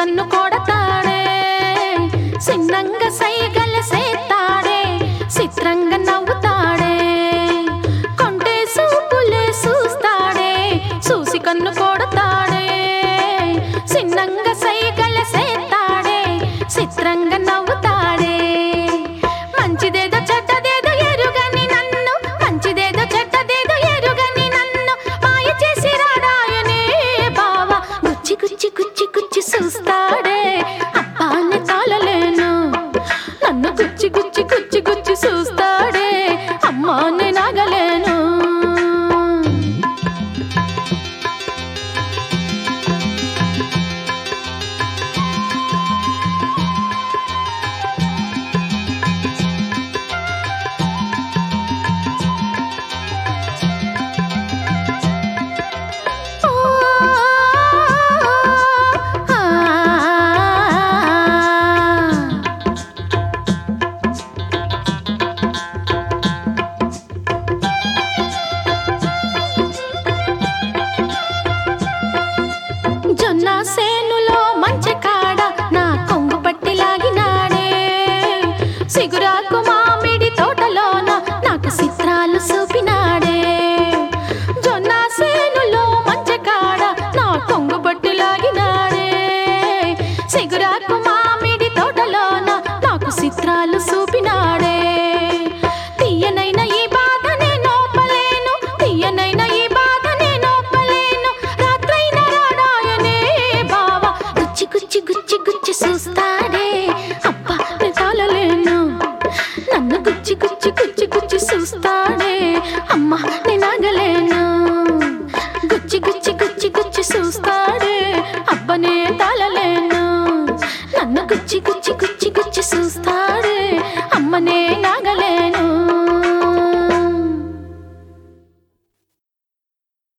కన్ను కొడతాడే, సిన్నంగా సైగల సేతాడే, చిత్రంగా నవ్వుతాడే, కొంటే సూపులే చూస్తాడే, చూసి కన్ను కొడతాడే, సిన్నంగా సైగల సేతాడే, చిత్రంగా నవ్వుతాడే. మంచిదేదో చెడ్డదేదో ఎరుగని నన్ను, మంచిదేదో చెడ్డదేదో ఎరుగని నన్ను మాయ చేసి రాడాయనే బావా. గుచ్చి గుచ్చి గుచ్చి గుచ్చి చూస్తాడే, అబ్బాని తాళలేను. నన్ను గుచ్చి గుచ్చి గుచ్చి గుచ్చి చూస్తాడే, అమ్మాని నాగలేను. జొన్న సేనులో మంచె కాడ నా కొంగు పట్టి లాగినాడే, సిగురాకు మామిడి తోటలోన నాకు చిత్రాలు చూపినాడే. జొన్న సేనులో మంచె కాడ నా కొంగు పట్టి లాగినాడే, సిగురాకు మామిడి తోటలోన నాకు చిత్రాలు చూపినాడే. తీయనైన ఈ బాధ నేనోపలేను, తీయనైన ఈ బాధ నేనోపలేను, రాత్రైన రాడాయనే బావా. గుచ్చి గుచ్చి గుచ్చి గుచ్చి చూస్తాడే, అబ్బా నేను తాళలేను. నన్ను గుచ్చి గుచ్చి గుచ్చి గుచ్చి చూస్తాడే, అమ్మా